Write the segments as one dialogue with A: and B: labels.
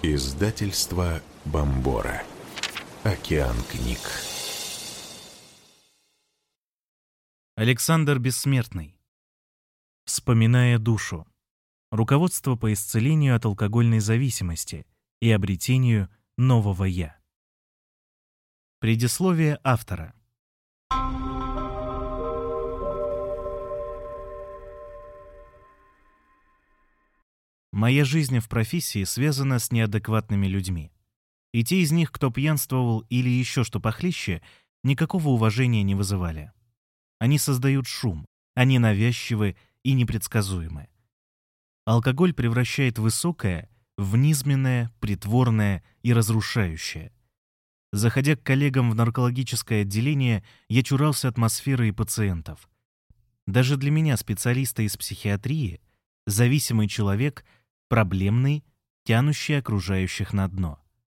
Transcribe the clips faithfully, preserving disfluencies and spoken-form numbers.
A: Издательство Бомбора. Океан книг.
B: Александр Бессмертный. Вспоминая душу. Руководство по исцелению от алкогольной зависимости и обретению нового «я». Предисловие автора. Моя жизнь в профессии связана с неадекватными людьми. И те из них, кто пьянствовал или еще что похлеще, никакого уважения не вызывали. Они создают шум, они навязчивы и непредсказуемы. Алкоголь превращает высокое в низменное, притворное и разрушающее. Заходя к коллегам в наркологическое отделение, я чурался атмосферы и пациентов. Даже для меня, специалиста из психиатрии, зависимый человек — проблемный, тянущий окружающих на дно.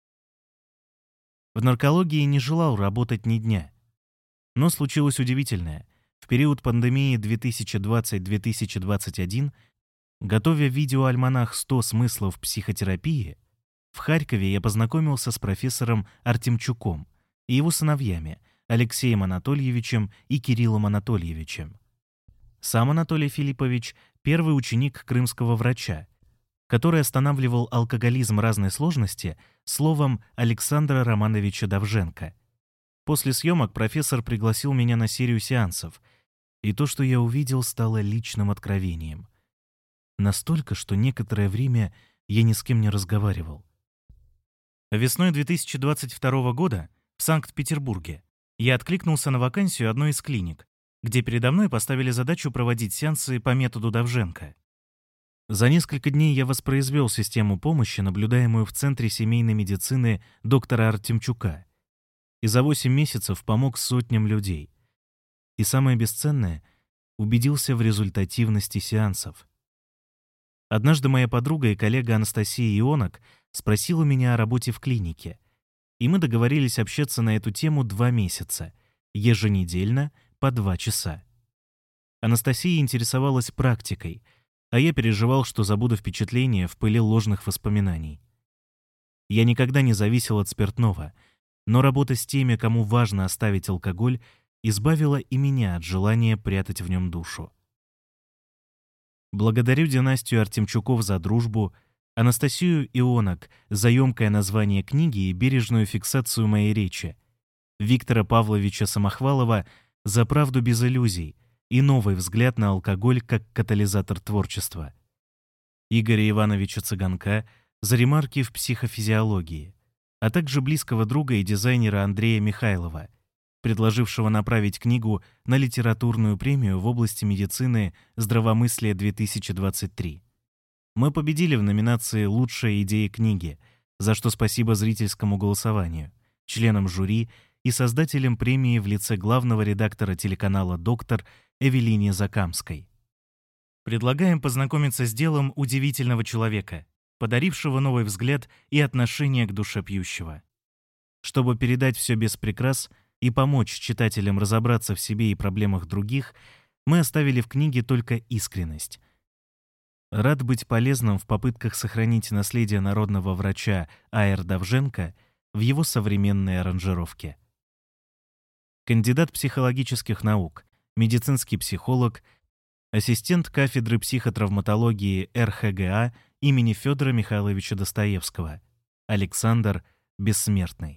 B: В наркологии не желал работать ни дня. Но случилось удивительное. В период пандемии две тысячи двадцать - две тысячи двадцать один, готовя видеоальманах сто смыслов психотерапии, в Харькове я познакомился с профессором Артемчуком и его сыновьями Алексеем Анатольевичем и Кириллом Анатольевичем. Сам Анатолий Филиппович — первый ученик крымского врача, который останавливал алкоголизм разной сложности словом Александра Романовича Довженко. После съемок профессор пригласил меня на серию сеансов, и то, что я увидел, стало личным откровением. Настолько, что некоторое время я ни с кем не разговаривал. Весной две тысячи двадцать второго года в Санкт-Петербурге я откликнулся на вакансию одной из клиник, где передо мной поставили задачу проводить сеансы по методу Довженко. За несколько дней я воспроизвел систему помощи, наблюдаемую в Центре семейной медицины доктора Артемчука, и за восемь месяцев помог сотням людей. И самое бесценное — убедился в результативности сеансов. Однажды моя подруга и коллега Анастасия Ионок спросила меня о работе в клинике, и мы договорились общаться на эту тему два месяца, еженедельно по два часа. Анастасия интересовалась практикой, а я переживал, что забуду впечатление в пыли ложных воспоминаний. Я никогда не зависел от спиртного, но работа с теми, кому важно оставить алкоголь, избавила и меня от желания прятать в нем душу. Благодарю династию Артемчуков за дружбу, Анастасию Ионок за емкое название книги и бережную фиксацию моей речи, Виктора Павловича Самохвалова за правду без иллюзий и новый взгляд на алкоголь как катализатор творчества, Игоря Ивановича Цыганка за ремарки в психофизиологии, а также близкого друга и дизайнера Андрея Михайлова, предложившего направить книгу на литературную премию в области медицины «Здравомыслие две тысячи двадцать три». Мы победили в номинации «Лучшая идея книги», за что спасибо зрительскому голосованию, членам жюри и создателям премии в лице главного редактора телеканала «Доктор» Эвелине Закамской. Предлагаем познакомиться с делом удивительного человека, подарившего новый взгляд и отношение к душе пьющего. Чтобы передать все без прикрас и помочь читателям разобраться в себе и проблемах других, мы оставили в книге только искренность. Рад быть полезным в попытках сохранить наследие народного врача А Р Довженко в его современной аранжировке. Кандидат психологических наук, медицинский психолог, ассистент кафедры психотравматологии Р Х Г А имени Федора Михайловича Достоевского, Александр Бессмертный.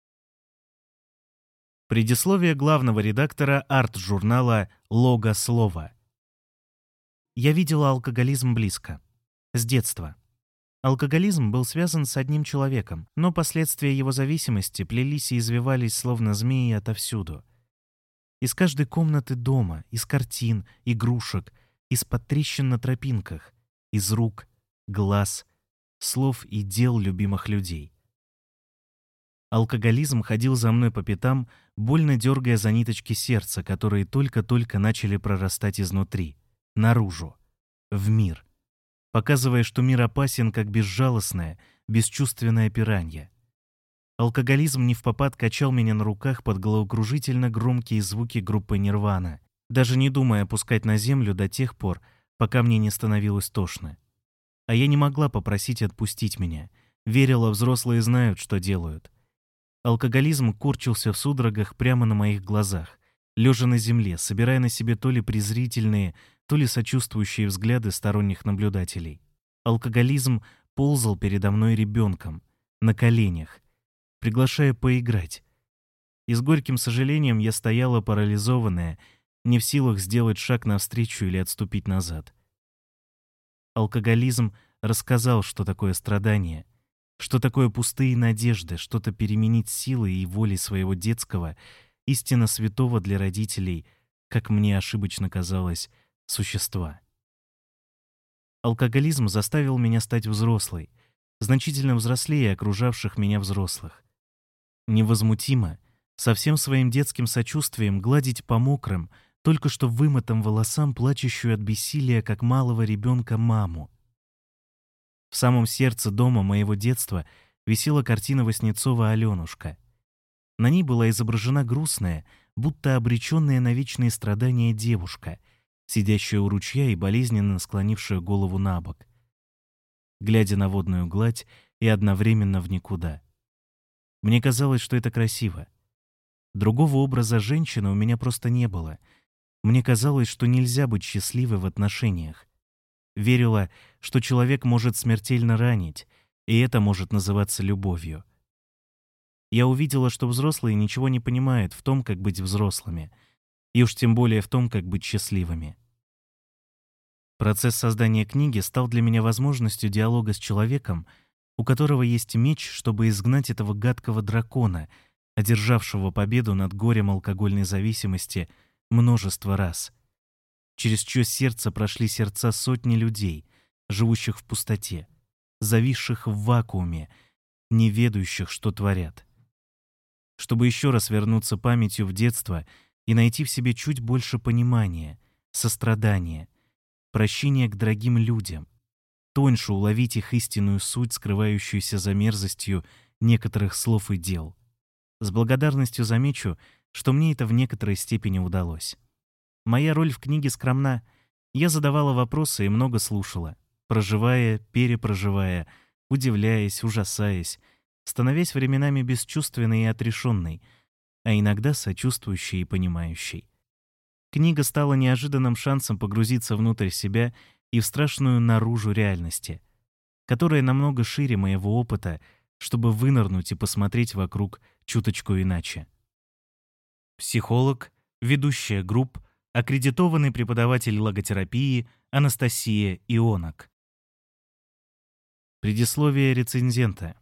B: Предисловие главного редактора арт-журнала «Лого Слово». Я видела алкоголизм близко, с детства. Алкоголизм был связан с одним человеком, но последствия его зависимости плелись и извивались, словно змеи, отовсюду. Из каждой комнаты дома, из картин, игрушек, из-под трещин на тропинках, из рук, глаз, слов и дел любимых людей. Алкоголизм ходил за мной по пятам, больно дергая за ниточки сердца, которые только-только начали прорастать изнутри, наружу, в мир, показывая, что мир опасен, как безжалостное, бесчувственное пиранья. Алкоголизм невпопад качал меня на руках под головокружительно громкие звуки группы «Нирвана», даже не думая опускать на землю до тех пор, пока мне не становилось тошно. А я не могла попросить отпустить меня, Верила, взрослые знают, что делают. Алкоголизм корчился в судорогах прямо на моих глазах, лежа на земле, собирая на себе то ли презрительные, то ли сочувствующие взгляды сторонних наблюдателей. Алкоголизм ползал передо мной ребенком, на коленях, приглашая поиграть. И с горьким сожалением я стояла парализованная, не в силах сделать шаг навстречу или отступить назад. Алкоголизм рассказал, что такое страдание, что такое пустые надежды, что-то переменить силой и волей своего детского, истинно святого для родителей, как мне ошибочно казалось, существа. Алкоголизм заставил меня стать взрослой, значительно взрослее окружавших меня взрослых. Невозмутимо, со всем своим детским сочувствием гладить по мокрым, только что вымытым волосам плачущую от бессилия, как малого ребенка, маму. В самом сердце дома моего детства висела картина Васнецова «Аленушка». На ней была изображена грустная, будто обреченная на вечные страдания девушка, сидящая у ручья и болезненно склонившая голову на бок, глядя на водную гладь и одновременно в никуда. Мне казалось, что это красиво. Другого образа женщины у меня просто не было. Мне казалось, что нельзя быть счастливой в отношениях. Верила, что человек может смертельно ранить, и это может называться любовью. Я увидела, что взрослые ничего не понимают в том, как быть взрослыми, и уж тем более в том, как быть счастливыми. Процесс создания книги стал для меня возможностью диалога с человеком, у которого есть меч, чтобы изгнать этого гадкого дракона, одержавшего победу над горем алкогольной зависимости множество раз, через чье сердце прошли сердца сотни людей, живущих в пустоте, зависших в вакууме, не ведающих, что творят. Чтобы еще раз вернуться памятью в детство и найти в себе чуть больше понимания, сострадания, прощения к дорогим людям, тоньше уловить их истинную суть, скрывающуюся за мерзостью некоторых слов и дел. С благодарностью замечу, что мне это в некоторой степени удалось. Моя роль в книге скромна. Я задавала вопросы и много слушала, проживая, перепроживая, удивляясь, ужасаясь, становясь временами бесчувственной и отрешенной, а иногда сочувствующей и понимающей. Книга стала неожиданным шансом погрузиться внутрь себя и в страшную наружу реальности, которая намного шире моего опыта, чтобы вынырнуть и посмотреть вокруг чуточку иначе. Психолог, ведущая групп, аккредитованный преподаватель логотерапии Анастасия Ионок. Предисловие рецензента.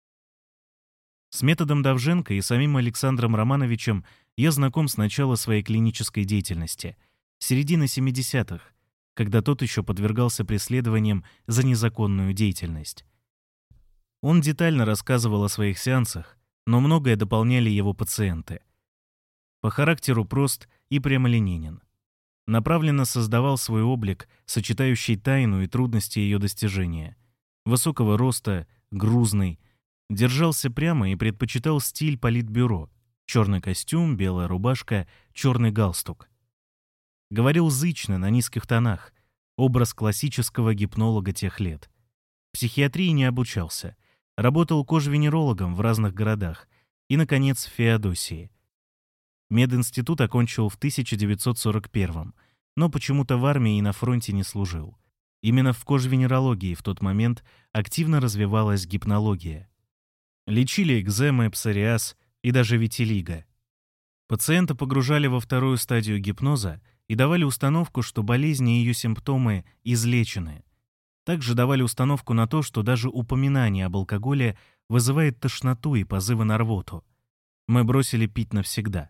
B: С методом Довженко и самим Александром Романовичем я знаком с начала своей клинической деятельности, середины семидесятых, когда тот еще подвергался преследованиям за незаконную деятельность. Он детально рассказывал о своих сеансах, но многое дополняли его пациенты. По характеру прост и прямолинейен. Направленно создавал свой облик, сочетающий тайну и трудности ее достижения. Высокого роста, грузный, держался прямо и предпочитал стиль политбюро: черный костюм, белая рубашка, черный галстук. Говорил зычно, на низких тонах, образ классического гипнолога тех лет. Психиатрии не обучался, работал кожвенерологом в разных городах и, наконец, в Феодосии. Мединститут окончил в тысяча девятьсот сорок первом, но почему-то в армии и на фронте не служил. Именно в кожвенерологии в тот момент активно развивалась гипнология. Лечили экземы, псориаз и даже витилиго. Пациента погружали во вторую стадию гипноза и давали установку, что болезни и ее симптомы излечены. Также давали установку на то, что даже упоминание об алкоголе вызывает тошноту и позывы на рвоту. Мы бросили пить навсегда.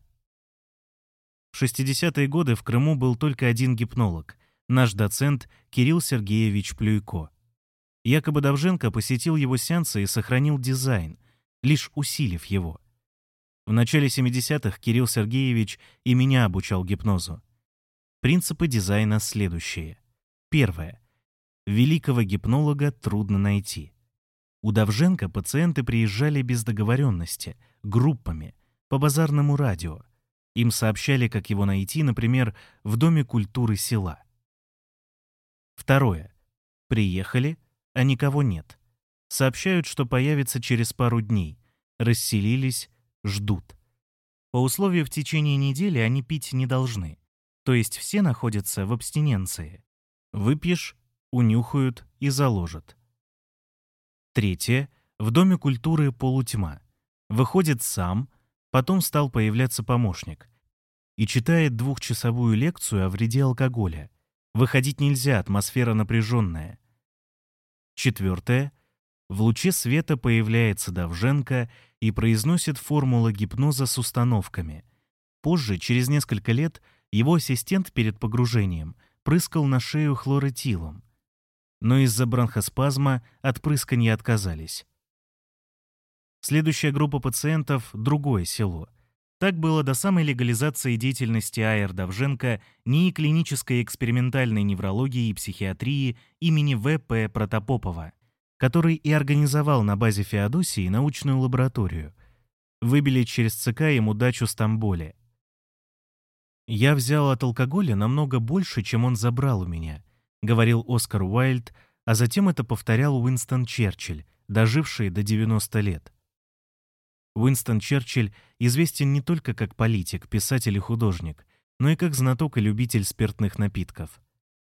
B: В шестидесятые годы в Крыму был только один гипнолог, наш доцент Кирилл Сергеевич Плюйко. Якобы Довженко посетил его сеансы и сохранил дизайн, лишь усилив его. В начале семидесятых Кирилл Сергеевич и меня обучал гипнозу. Принципы дизайна следующие. Первое. Великого гипнолога трудно найти. У Довженко пациенты приезжали без договоренности, группами, по базарному радио. Им сообщали, как его найти, например, в Доме культуры села. Второе. Приехали, а никого нет. Сообщают, что появится через пару дней. Расселились, ждут. По условию в течение недели они пить не должны. То есть все находятся в абстиненции. Выпьешь, унюхают и заложат. Третье. В Доме культуры полутьма. Выходит сам, потом стал появляться помощник. И читает двухчасовую лекцию о вреде алкоголя. Выходить нельзя, атмосфера напряженная. Четвертое. В луче света появляется Довженко и произносит формулы гипноза с установками. Позже, через несколько лет, его ассистент перед погружением прыскал на шею хлорэтилом. Но из-за бронхоспазма от прысканья отказались. Следующая группа пациентов — другое село. Так было до самой легализации деятельности А Р Довженко НИИ клинической экспериментальной неврологии и психиатрии имени В П Протопопова, который и организовал на базе Феодосии научную лабораторию. Выбили через ЦК ему дачу в Стамбуле. «Я взял от алкоголя намного больше, чем он забрал у меня», — говорил Оскар Уайльд, а затем это повторял Уинстон Черчилль, доживший до девяноста лет. Уинстон Черчилль известен не только как политик, писатель и художник, но и как знаток и любитель спиртных напитков.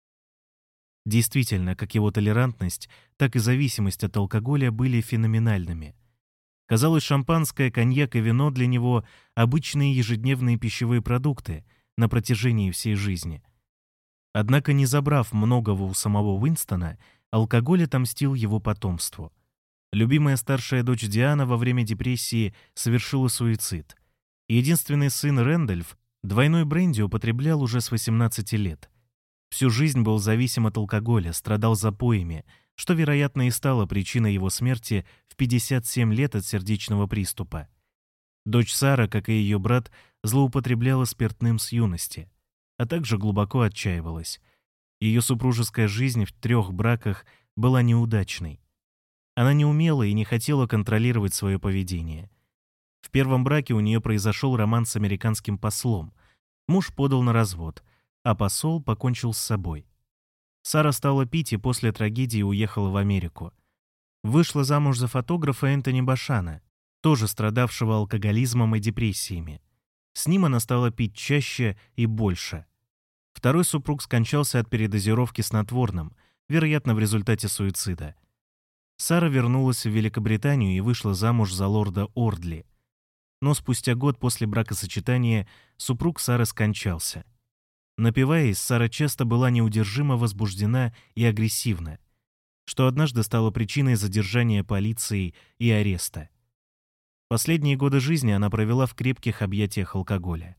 B: Действительно, как его толерантность, так и зависимость от алкоголя были феноменальными. Казалось, шампанское, коньяк и вино для него — обычные ежедневные пищевые продукты на протяжении всей жизни. Однако, не забрав многого у самого Уинстона, алкоголь отомстил его потомству. Любимая старшая дочь Диана во время депрессии совершила суицид. Единственный сын Рэндольф двойной бренди употреблял уже с восемнадцати лет. Всю жизнь был зависим от алкоголя, страдал запоями, что, вероятно, и стало причиной его смерти в пятьдесят семь лет от сердечного приступа. Дочь Сара, как и ее брат, злоупотребляла спиртным с юности, а также глубоко отчаивалась. Ее супружеская жизнь в трех браках была неудачной. Она не умела и не хотела контролировать свое поведение. В первом браке у нее произошел роман с американским послом. Муж подал на развод, а посол покончил с собой. Сара стала пить и после трагедии уехала в Америку. Вышла замуж за фотографа Энтони Башана, тоже страдавшего алкоголизмом и депрессиями. С ним она стала пить чаще и больше. Второй супруг скончался от передозировки снотворным, вероятно, в результате суицида. Сара вернулась в Великобританию и вышла замуж за лорда Ордли. Но спустя год после бракосочетания супруг Сары скончался. Напиваясь, Сара часто была неудержимо возбуждена и агрессивна, что однажды стало причиной задержания полицией и ареста. Последние годы жизни она провела в крепких объятиях алкоголя.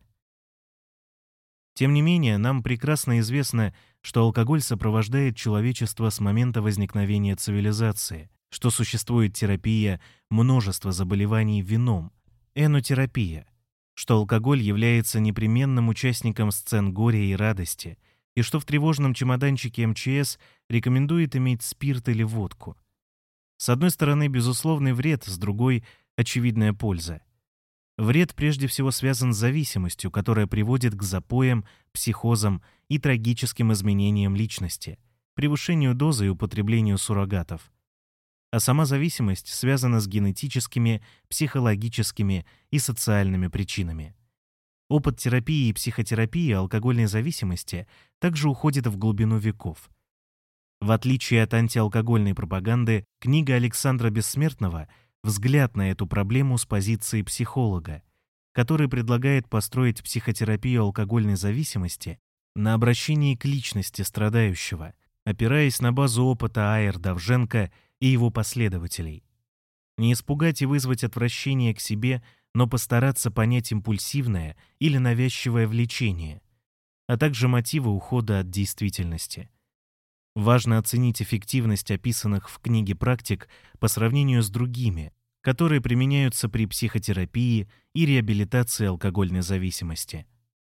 B: Тем не менее, нам прекрасно известно, что алкоголь сопровождает человечество с момента возникновения цивилизации, что существует терапия множества заболеваний вином, энотерапия, что алкоголь является непременным участником сцен горя и радости, и что в тревожном чемоданчике эм че эс рекомендует иметь спирт или водку. С одной стороны, безусловный вред, с другой — очевидная польза. Вред прежде всего связан с зависимостью, которая приводит к запоям, психозам и трагическим изменениям личности, превышению дозы и употреблению суррогатов. А сама зависимость связана с генетическими, психологическими и социальными причинами. Опыт терапии и психотерапии алкогольной зависимости также уходит в глубину веков. В отличие от антиалкогольной пропаганды, книга Александра Бессмертного — взгляд на эту проблему с позиции психолога, который предлагает построить психотерапию алкогольной зависимости на обращении к личности страдающего, опираясь на базу опыта А Р Довженко и его последователей. Не испугать и вызвать отвращение к себе, но постараться понять импульсивное или навязчивое влечение, а также мотивы ухода от действительности. Важно оценить эффективность описанных в книге практик по сравнению с другими, которые применяются при психотерапии и реабилитации алкогольной зависимости.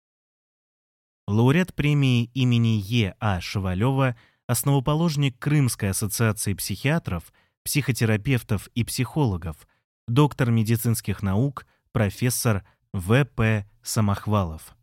B: Лауреат премии имени Е А Шевалева, основоположник Крымской ассоциации психиатров, психотерапевтов и психологов, доктор медицинских наук, профессор В П Самохвалов.